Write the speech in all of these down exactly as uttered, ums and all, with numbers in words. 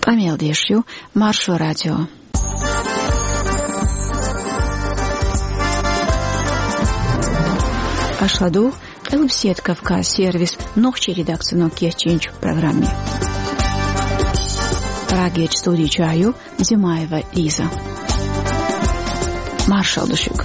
Камел Дешью, Маршу радио. Ашладу, Элбсет Кавказ сервис, ногче редакцию Кеченч в программе. Рагеч студии чаю, Зимаева Лиза. Маршал Душик.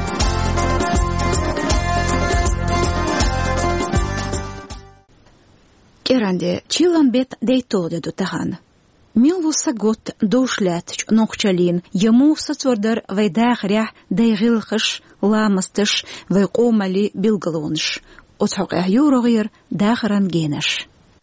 Керанде, чилан бет дейтоде дутахан. Милвуса гот доушлятч ногчалин, ему сацвордар вайдах рях дейгилхыш, ламастыш, вайкомали билгалонш. Отхок ахюрогир дахаран генеш.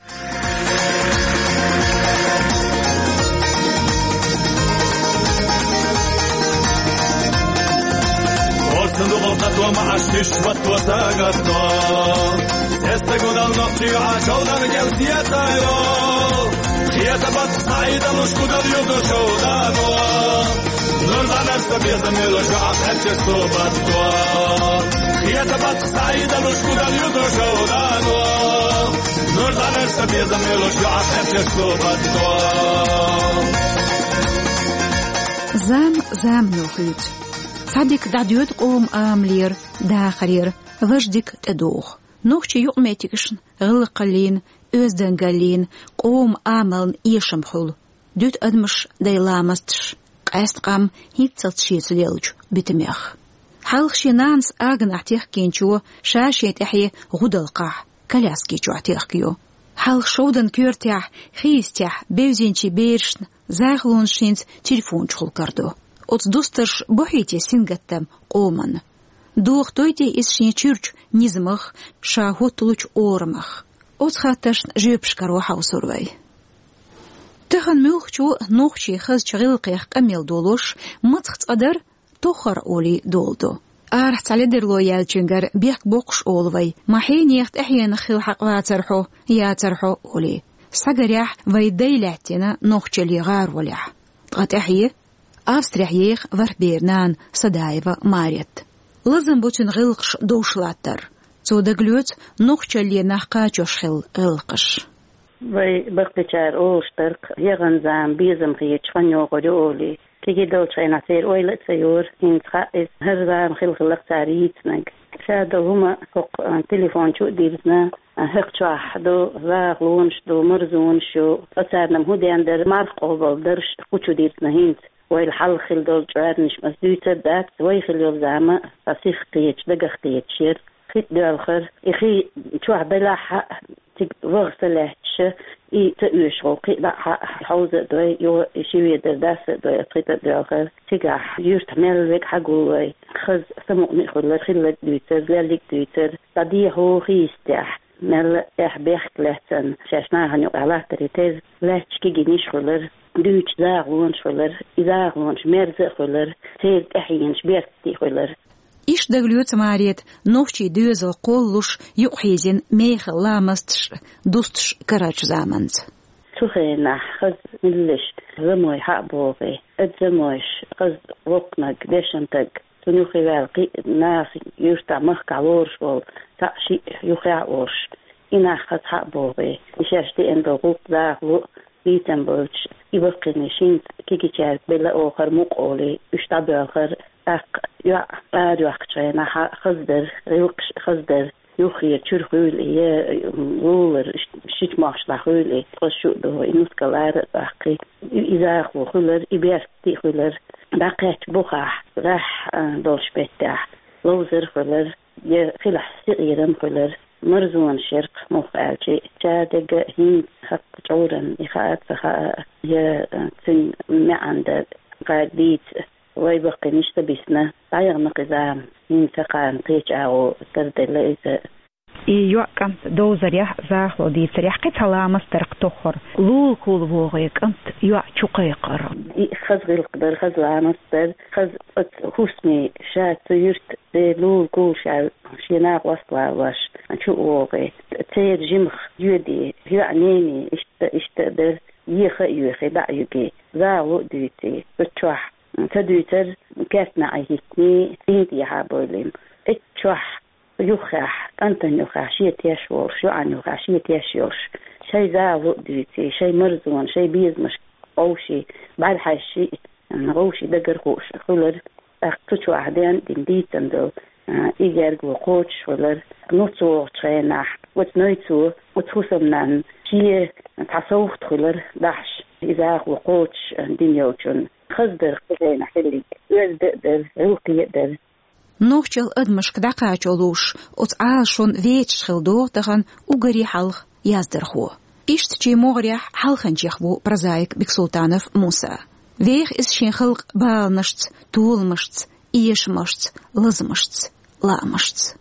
ومع الششوة وساقطنا يستقون النقشي عشونا نجل سياتايو خياتا بات سعيدا نشكو دل يدو شودانو نرزع نفسا بيزا ميلو شعب حتش الصوباتوا خياتا بات سعيدا نشكو دل يدو شودانو نرزع نفسا بيزا ميلو شعب حتش الصوباتوا زام زام نوخيت صدق دعيوت قوم آملير داخرير وجدك تدوخ نوخشي يقميتكشن غلقلين أزدنقلين قوم آملن إيشمخل دوت أدمش دايلامستش قاست قام هيتسلت شيت ليلج بتميخ حالخشي نانس آغن احتيخ كينشو شاشيت احي غدلقاح كلاسكي جو احتيخ حالخ شودن كيرتيح خيستيح بيوزينشي بيرشن زاغلون شينت تليفون شخل كردو от досташ бухите сингаттам قومن دوخ تويتي إسشين چرچ نزمخ شاهوت لوچ أورمخ от خاتش جيبش كروحا وسروي تخن ملخ چو نوخشي خز چغيل قيخ قميل دولوش متخت قدر توخر أولي دولدو آرح تعلدر لو يالچنگر بيك بوقش أولوي محين يخت احيان خيل حق واترحو ياترحو أولي ساقريح ويدي لحتنا نوخشي غار ولح تغت احيه Австриях варбернан Садаева Марет. Лазам бутин гылкш доушлаттар. Цода глюц нохчале нахкачошхил гылкш. Вай бактичар олштарк яганзам бизам хич ханёгорёли. Киги долчайна сер ойлатсайор инца из херзам хилхлак царитнаг. Шада хума хок телефон чу дирзна هقشح دو زاغلونش دو مرزونشو أصارنا مهودي عند مارقو بالدرش خوشو ديرتنا هينت ويل حل خل دول جوارنش مسدوتة دات وي خل يوم زعما فسيخ قيتش دقا قيتشير خيت دو الخر إخي شوح بلا حق تق وغسلهش إي تأوش غوقي لا حق حوزة دوي يو إشيوية درداسة دوي أتخيط دو الخر تقع يورت ملوك حقوي خز سمو نخل خلت دوتر لالك دوتر بدي هو خيستح مل إحبيخت لهتن شاشنا هنو على تريتز لهتش كي جنيش خلر دوش زاغونش خلر إزاغونش مرز خلر تيل إحينش بيرتي خلر إيش دغليوت ماريت نوشي دوزل قولوش يقحيزين ميخ لامستش دوستش كراج زامنز تخينا خز ملش زموي حقبوغي ادزمويش خز وقنك ديشنتك تنوخي والقي ناس يوشتا مخكع ورش وال تأشي يخيع ورش إنا خز حقبوغي إشاشتي اندو غوق زاغلو بيتن بوش يبقى نشين كيكي تشارك بلا آخر مقولي اشتاب آخر اق يا آر وقتشينا خزدر ريوكش خزدر يخير تشرخول يا رولر شيت ماش لخولي قشو دو إنوس كلار باقي إذا خو خلر إبيرتي خلر باقيت بخاح راح دولش بتاع لوزر خلر يا خلح صغيرا خلر مرزون شرق مفعلشي جادق هين حق جورا إخاءات فخاء يا تن معند قاديت ويبقى نشتا بسنا طايغ مقزام هين ثقان قيش أو تردل إذا إيوه كانت دوزريح زاخلو دي سريح قيت هلا مسترق تخر لول كول بوغي كانت يوع شقيقر خزغ القدر خزغ مستر خز حسمي شات يرت لول كول شا شيناق وصلا واش شو ووغي تير جمخ يودي يعنيني اشت اشتدر يخ يخ دع يجي زاو دوتي بتشوح تدوتر كاسنا عيتني سيدي حابولين اتشوح يخاح أنت يخاح شيء تيشور شو عن يخاح شيء تيشورش شيء زاو دوتي شيء مرزون شيء بيزمش أوشي بعد هالشيء أوشي دقر خوش خلر أختشوا عدين دنديت عندو إيجار وقوش خلر نوتو ترينح وتنويتو وتخصمنا شيء تصوفت خلر داش إذا وقوش دنيوتشون خزدر خزينا حلي يزدر روكي يقدر نوخجل أدمش كدقاجولوش وتعالشون ويتش خلدوه دغن وغري حلق يازدر خو إشت جي مغريح حلقن جيخبو برزايك بكسلطانف موسى ويخ إس شين خلق بالنشت طولمشت إيشمشت لزمشت لامشت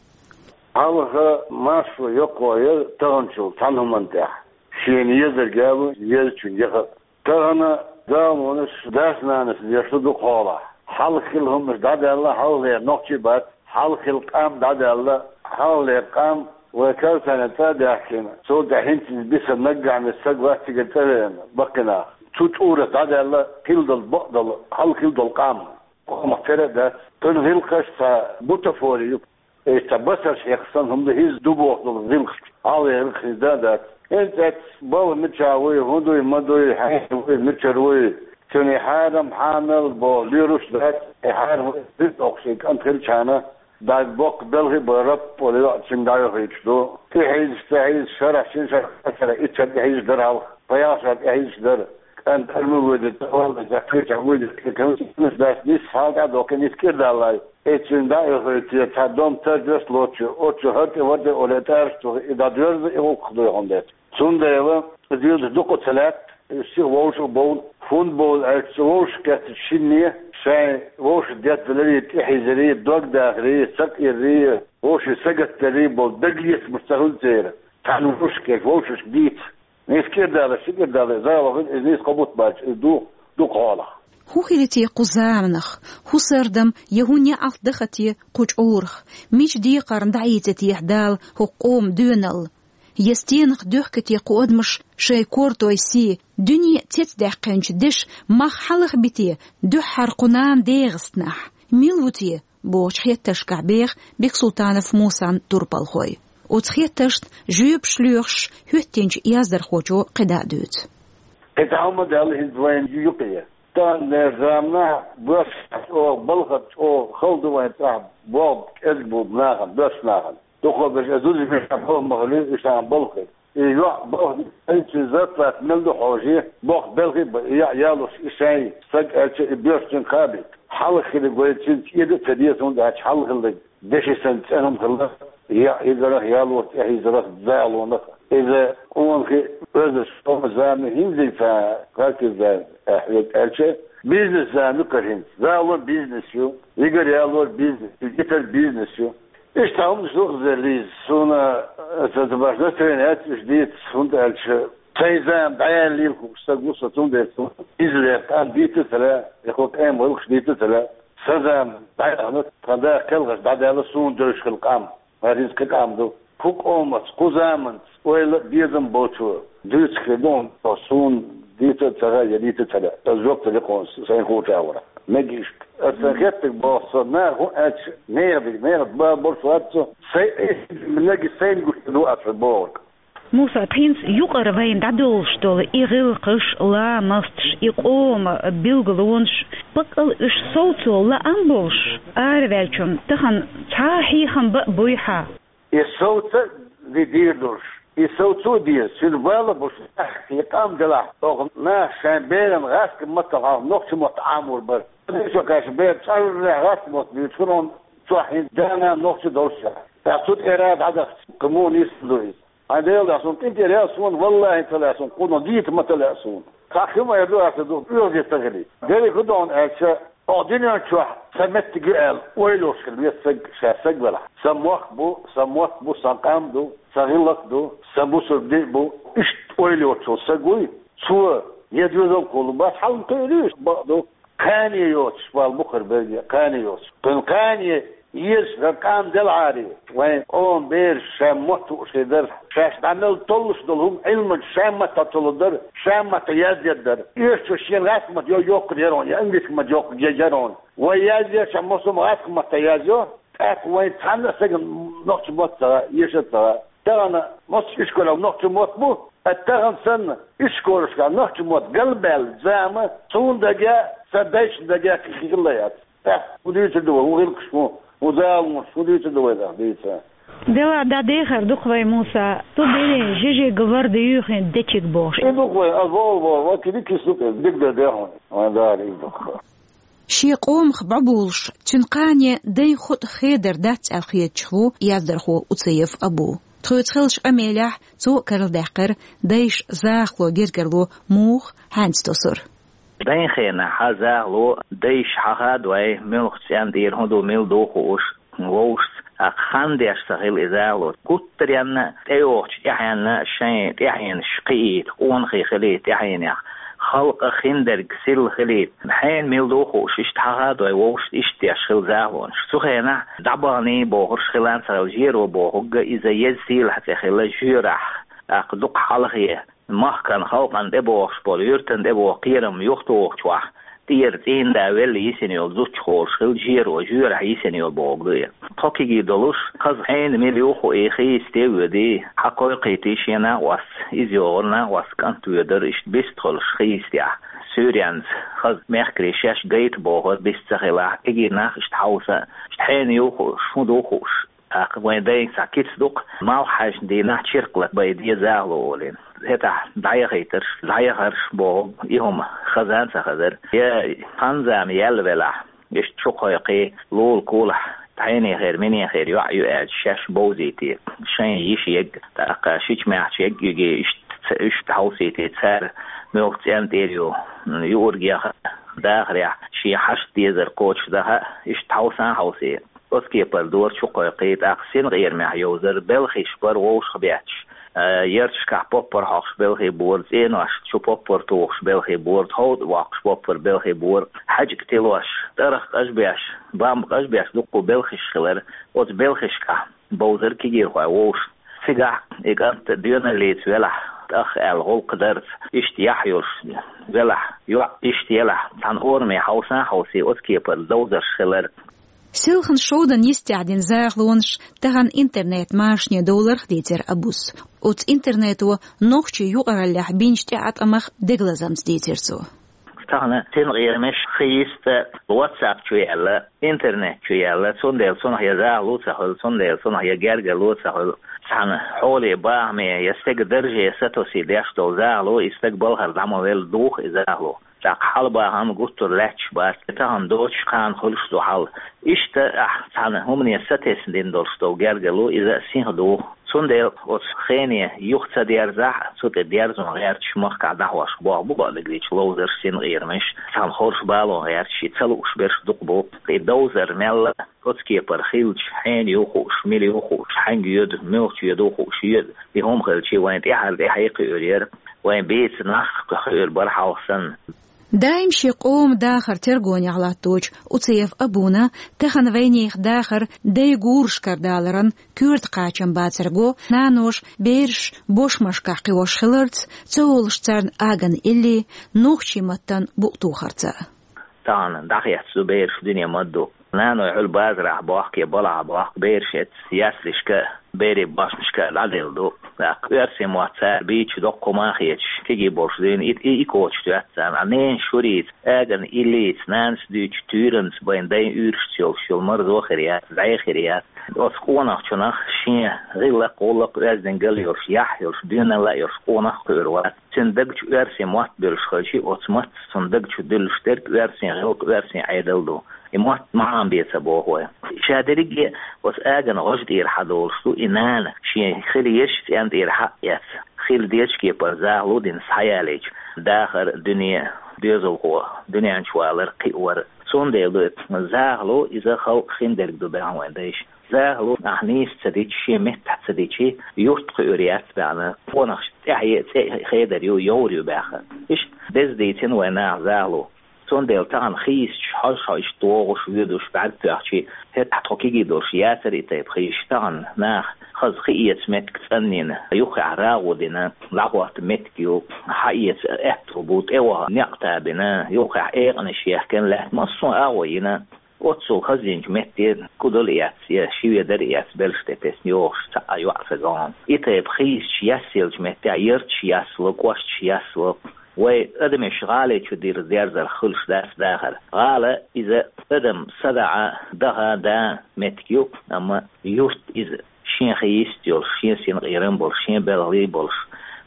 حلقة ماشو يقوى تغنشل تنهم انتح شين يزر قابو يزرشون يخل تغنى دامونش داسنانس يشدو قولا حلق لهم مش داد الله حولي نقشي بات حلق القام داد الله حولي قام وكان سنة داحكين سو دحين بس نرجع من السقوة تقتل بقنا تطورة داد الله كل دل بقدل حلق كل دل قام ومختلف ده تنهيل قصة بوتفوري استبصر شخصا هم ده هيز دوبوه دل ذلك على الخزادات انت باو متشاوي هدوي مدوي حيوي متشروي توني حارم حامل بو ليروش ذات حارم ذات أقصيك أنت خل شانا داك بوك بلغي برب ولا تشم دايو خيشدو تحيز تحيز شرح شين شرح شرح إتشد تحيز درها فياسات تحيز در أنت الموجود التوال ذكرت عمود كم نس بس نس هذا دوك نسكر دالله إتشم دايو خيش تادم تجلس لوتشو أوتشو هرتي ورد ولا تارشتو إذا درز إيوه خدوه عندك سون دايو ديال دوكو ثلاث شي ووش بول فوتبول أكسوش كاتشينية شيء ووش ديت لري تحيزري دوق داخلي سكيري ووش سجت تري بول دقليس مستهل زير تعالوا ووش كيف ووش جديد نسكير داله شكير داله زاوة نيس قبوط باج دو دو قالة هو خلتي قزامنخ هو سردم يهوني أفضختي قج أورخ ميش دي قرن دعيتي يحدال هو قوم دونل يستينخ دوخكتي قودمش شي كورتوي سي دنيا تتدح قنش دش مخ حلق بتي دو حرقنام ديغستنح ميلوتي بوش خيتش كعبيغ بيك سلطانف موسان توربال خوي وتخيتشت جيب شلوخش هتنج يازدر خوجو قدادوت اتعمد على هزوين يوقيا تان نرزامنا بس او بلغت او خلدوين تعب بوب ازبو بناغن بس ناغن دخل بس أزوج في شبه مغلوب إشان بلقي يروح بوه أنت زرت ملدو حوجيه بوه بلقي يا يالوس إشان سج أنت بيرشين قابل حلق اللي قلت يد تديسون ده حلق اللي دش سنت أنا خلاص يا إذا رح يالوس إذا رح زعل ونخ إذا أون في هذا الشيء زامن هنزل فقالت زامن أحيد ألشة بيزنس زامن كرهن زعل بيزنس يو يقدر يالوس بيزنس يجتر بيزنس يو إيش تعمل سوق زليز سونا تتباش نسترينات جديد سوند ألش سيزام بعيان ليلكم استقبلوا ستون ديتون إزلي قام بيت تلا يقول قام ولكش بيت تلا سيزام بعيان قدا كلغش بعد هذا سون درش القام هذه كقام دو فوق أمس قزامن ويل بيزم بوتو دوت خدون سون ديت تلا يديت تلا الزوق تلقون سينقول تعورة نجيش أتذكرت بوصلنا هو أش نيربي نيرب بورصاتو سي منجي سين قلت له أفبور موسى بينس يقرأ بين دادولش دول إغلقش لا مستش يقوم بيلغلونش بقل إش صوتو لا أنبولش أعرفالكم تخن تاحيخن بويحا الصوت دي ديردوش الصوتو دي سيرفالا بوش يقام دلاح أغن نا شان بيرن غاسك مطلع نقش مطعامور بر شو كاش بيت صار غاس مط بيتكونون صاحين دانا نقش دوشة تعطوت إراد عدد كمونيس لويس هذا يلا سون انت راسون والله ثلاثون قولوا ديت ما ثلاثون كاخما يدو اسدو يوزي تغلي ديري كدون اتش اودينا تشوا سمت قال ويلوش اليسق شاسق ولا سموخ بو سموخ بو سانقام دو سغلق دو سموس ديبو ايش ويلوش سغوي شو يدوزو كولباس حال تيريش بعضو كان يوش والبخر بيجي كان يوش كان يس رقم دلعاري وين قوم بير شامت وشدر شاش عمل طلش دلهم علم شامت تطلدر شامت يزدر يش الشيء رسمت يو يوك يرون ينجس ما يوك يجرون ويازي شمسهم رسمت يازو اك وين تحنا سجن نقش بطة يشتها ترانا مش إشكال أو نقش موت بو التغن سنة إشكورش كان نحكي موت قلبال زامة صون دقاء سدايش دقاء كخيليات وديت الدواء وغير كشمو وزالمش وديت الدواء ده ديتها دوا دا ديخر دقوي موسى تبيني جيجي قبر ديوخين ديتشيك بوش دقوي أزول بو وكذي كيسوك دقدا ديهون وعنداري دقوي شي قوم خبعبولش تنقاني دي خود خيدر دات الخيتشو يازدرخو وتصيف أبو تخيلش أميلح تو كرل دقر ديش زاخلو جيركرلو موخ هانس تصر دين خينا حزاغلو ديش حخاد وي ملخ تسان دير هندو ميل دوخوش ووش خانديش سهل إزالو كتريان تيوش يحيان شين يحيان شقيت ونخي خليت يحيان خلق خندر قسل خليت حين ميل دوخوش اشتحاد وي ووش اشتياش خل زاغلون شتوخينا دعباني بوهرش خلان سهل جيرو بوهق إذا يزيل حتى خلا جيرح أقدق حلقية مخكن خلقان دبوخش بوليرتن دبوخ قيرم يختوخ شوح دير زين داول يسنيو زوج خور شل جير وجير يسنيو بوغدي توكي دولوش قز حين مليوخو اخي استودي حقيقي تيشينا واس ازيورنا واس كانتو يدر اش بيستخل خيستيا سوريانز خز مخكري شاش جيت بوغد بيستخلا اجي ناخ اشتحوسا حين يوخو شمدوخوش وين داين ساكيت دوق ماو حاج دي ناح شرقلت بيدي زاغلولين هتا دايغيتر دايغرش بو يهم خزان سخزر يا فانزام يلبلا يش شقيقي لول كولح تعيني غير مني غير يعيو اج شاش بوزيتي شين يش يج تاقا شيش معش يج يجي اش تحوسيتي تسار موقت انتيريو يورجيا داخريا شي حش ديزر كوتش ده اش تحوسان حوسي أسكي بردور شقيقي تاقسين غير معيوزر بلخيش بر ووش خبياتش يرش كح بوبر حقش بلخي بورد إن واش شو بوبر توخش بلخي بورد هود واقش بوبر بلخي بورد حاج كتلوش ترخ أشبيش بام أشبيش دقو بلخيش خلر وز بلخيش كح بوزر كيجي خوا ووش سيجا إيجانت ديونا ليت ولا أخ الغول قدرت اشتياح يوش ولا يو اشتياح تان أورمي حوسان حوسي أسكي بردوزر خلر سيلخن شودن يستعدين زاغلونش تغن انترنت ماشني دولار خديتر أبوس وت انترنتو نوخشي يقرا اللح بينش تعت أمخ دقلزمز ديترسو تغن تنغير مش خيست واتساب شوية انترنت شوية سندل سنح يزاغلو سهل سندل سنح يجرجلو سهل سحن حولي باهمي يستق درجة ستوسي ديش دو زاغلو يستقبل هردامويل دوخ إزاغلو تاق حلبا هم قطر لاتش باس تاهم دوش كان خلش دو حل إشتا أحسن هم نيستيس دين دولش دو جرجلو إذا سيه دو سندل وش خيني يخت ديار زح سوت ديار زون غير شمخ كعده واش بوا بوا لقيتش لوزر سين غير مش سام خورش بالو غير شي تلوش برش دقبو دوزر مل كوتسكي برخيلش حين يوخوش ميلي يوخوش حين يد ملش يدوخوش يد بهم خلشي وين تحل دي حقيقي يرير وين بيت نخ خير برحة وسن دايم شي قوم داخر ترغوني على التوج وتصيف أبونا تخن وينيخ داخر داي غورش كردالرن كورت قاچن باترغو نانوش بيرش بوش مشكا قيوش خلرت تولش ترن آغن إلي نوخشي متن بوقتو خرطة تان داخيات سو بيرش دنيا مدو نانو يحل بازرع باقي بلع باق بيرشت سياسلشكا بيري باشمشكا العدل دو أرسي مواتسار بيتش دوكو ماخيتش كيجي بورشدين إت إيكوتش تواتسان عنين شوريت آغن إليت نانس دوش تورنس بين دين أورشتيل شل مرزو خريات زي خريات وسقوناخ چناخ شين غيلا قولق أزدن قل يرش يح يرش دينا لا يرش قوناخ قيروات تندقش أرسي موات بيرش خلشي وطمت تندقش دلش ترك أرسي غلق أرسي عيدل دو إموت معام بيتسابوه هو شادريجي وس آغن غش دير حدولشتو إنانا شين خليش تيان دير حق يس خيل ديش كي برزاغلو دين سحياليج داخر دنيا ديزو هو دنيا انشوالر قيور سون ديلو زاغلو إذا خلق خين درق دو بيعوان ديش زاغلو أحنيس تديشي مهتح تديشي يوشت قيوريات بعنا ونخش تحيي خيدر يو يوريو باخر إش ديز ديتين وينا زاغلو سون ديل تان خيس حش حش توغش ويدوش بعد تحكي هت حكيجي دوش ياسر يتيب خيش تان ناخ خز خيت متك تنين يوقع راودنا لعوات متكيو حيت احتربوت ايوه نقطع بنا يوقع ايغن شيخ كان له مصو اوينا otso khazin metti kudol yats ya shiwe der yats belstetes nyosh ta ayu afgan ite bkhis yasil metti yert yaslo kwash yaslo way adam shغاله تدير زيارة الخلش داس داخل غاله إذا adam صدع ده ده متكيو أما يوست إذا شين خيستيول شين سين غيرن بول شين بلغي بولش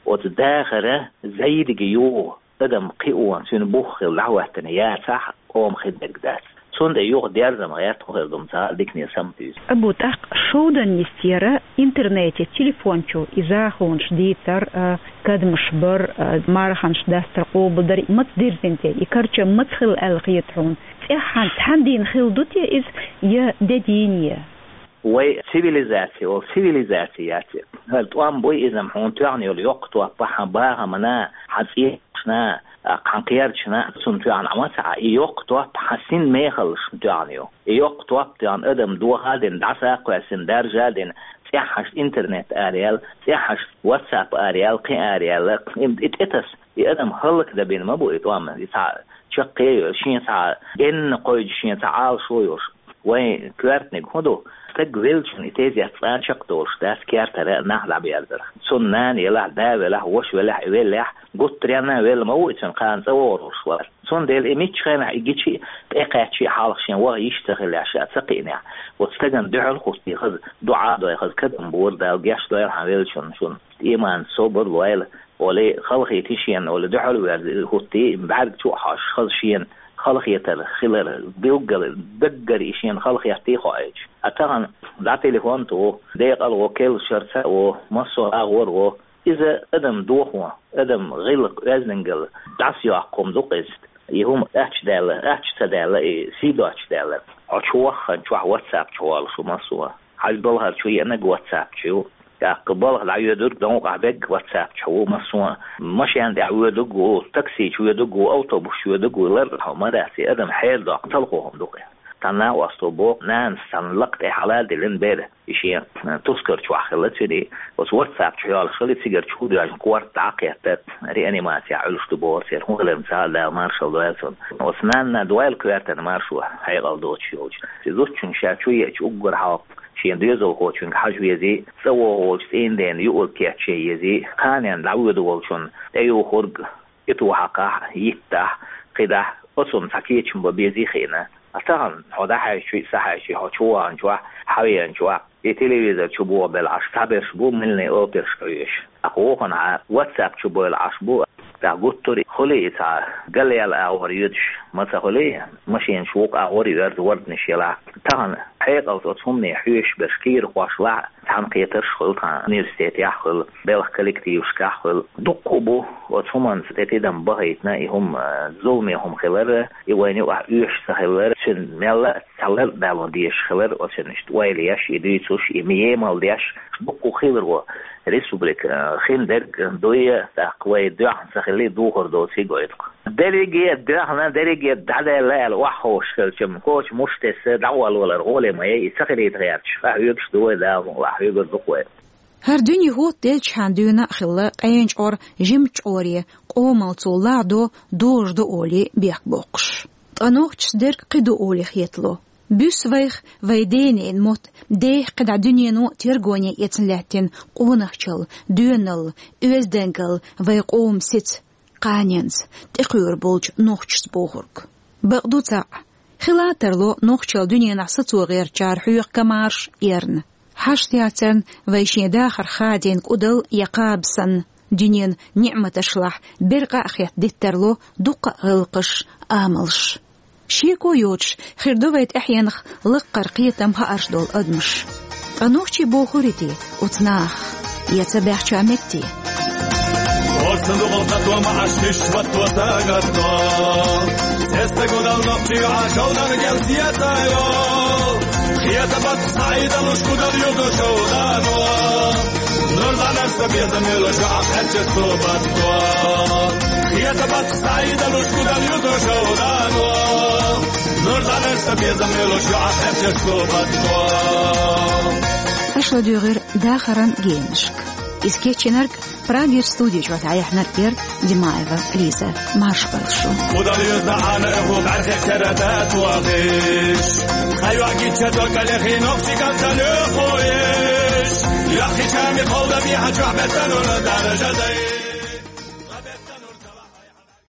وتداخله زيد جيو adam قيوان سين بوخ العوة تنيات صح قوم خدك داس sonda yok diğer zaman ya tohurdum ta dikne samtüz abu tak şodan istiyara internete telefonçu izahunç ditar kadmış bir marhanç dastar qobldar mat dirzente ikarça matkhil alqiyatun ehan handin khildut ya iz ya dediniya وي سيفيليزاتي او سيفيليزاتياتي هل توام بوي اذا محون تعني الوقت وطحا باها منا حسيشنا قنقيرشنا سنتو عن عمسع يوقت وطحسين ميخلش تعنيو يوقت وطحان ادم دو هادين دعسا قواسين درجادين سيحش انترنت اريال سيحش واتساب اريال قي اريال اتتس ادم خلق ده بين ما بو اتوام يسع شقي شين ساعه ان قوي شين ساعه شويش وين كوارتني هدو تجويلشن إتيزي أصلاً شقدوش داس كيارترا نحلا بيالدر سنان يلا دا ولا وش ولا ولا قلت ريانا ولا موتن قان زورش ولا سن ديل إميتش خينا يجيشي إقاتشي حالشين وغا يشتغل عشاء سقينع وتستجن دعال خصي خذ دعاء دا خذ كدم بوردا وجاش دا يحاولشون شون إيمان صبر ويل ولا خلقي تشين ولا دعال ويل خطي بعد شو حاش خذ شين خلق يتر خلر بيوجل دقر إشين خلق يحتيخو عيش أتغن دا تليفون تو ديق الوكيل شرطة ومصر أغور إذا أدم دوخوا أدم غلق أزنجل داسيو أقوم دوقست يهم أحش دالة أحش تدالة سيدو أحش دالة أشوخ أشوخ واتساب شوال شو مصر حاج بالها شوية أنك واتساب شو قبل لا يدور دون قعدك واتساب شو مصر مش عندي عودك وتاكسي شو يدق أوتوبوس شو يدق لر ما داسي أدم حيل دا تلقوهم دوقه تنا واستوبو نان سنلقت حلال دلين بيره إشي تذكر شو أخلت فيني بس واتساب شو على خليت سيجر شو ده عشان كوارت عقيدة ريانيماسي على استوبو سير هو المثال ده مارشال دويلسون وسنان دويل كوارت مارشوا هاي غلطوش يوج زوج شن شاچوي شو أقدر حاط شين ديزو هو شن حاجة يزي سووا هو شين دين يقول كياتشي يزي كانين لعود وشون تيو خرج يتوحقه يفتح كده أصلا سكيتش مبيزي خينا أصلاً هذا حاجة صحيح شيء هو أنجوا حوي أنجوا التلفزيون شبوه بالعش تعبر شبوه مني أوبر شويش أقوى أنا واتساب شبوه العشبوه تقول تري خلي تا قال لي الأور يدش ما تخلي ماشي نشوق أور يرد ورد نشيلا تان حيق أو تصمني حيش بشكير واشلع تان قيتر شغل تان نيرستيت يحل بلخ كولكتيف شكحل دقبو وتصمن ستيدم بهيتنا هم زومي هم خلر يواني وعيش سخلر شن ملا سخلر دالون ديش خلر وشنشت وايليش يديتوش يميمال ديش دقو خلر و ريسبليك خندر دوية تقوي دوح سخلي دوخر دو سيجويتك درجة درحنا درجة دعدا لا الوحوش كم كوش مشتس دعوة ولا رغولة ما يسخلي يتغيرش فهيكش دوي دا وحيق الدقوة هر دنيا هو تلش حندونا خلا قينج أور جمج أوري قومل طلع دو دوش دو أولي بيك بوقش تنوخش درك قدو أولي خيطلو بيسويخ ويدينين موت ديه قد عدنيا نو تيرغوني يتنلاتين قونخشل دونل اوزدنكل ويقوم ست قانينز تقير بولج نوخش بوغرق بغدو تاع خلاترلو نوخشل دنيا نحسطو غير جار حيوق كمارش إيرن حاشتياتن ويشي داخر خادين قدل يقابسن دنيا نعمة شلح برقا أخيات ديترلو دوق غلقش آملش شيكو يوتش خيردوبيت احيانخ لقر قيتم هارش دول ادمش انوخشي بوخوريتي وتناخ يتبع شامكتي وصندوق الخطوة مع الشش وتوساقتنا استقود النقشي عشونا رجال سياتايو خياتا بات سعيدا نشكود اليوضو شودانو نرضى نفسك يزميلو شعب حجة صوبتنا خياتا بات سعيدا نشكود اليوضو شودانو أشلا دوغير داخران جينشك إسكيتشنرك براغير ستوديو جوات عيحنا الإير دماغ ليزا ماشبلشو وداريوز عنا إخو بعرخ كردات واقش خيو عقيد شدوك الأخي نقشي قبتن إخويش يأخي كامي قولة بيها جوع بتنون درجة دايش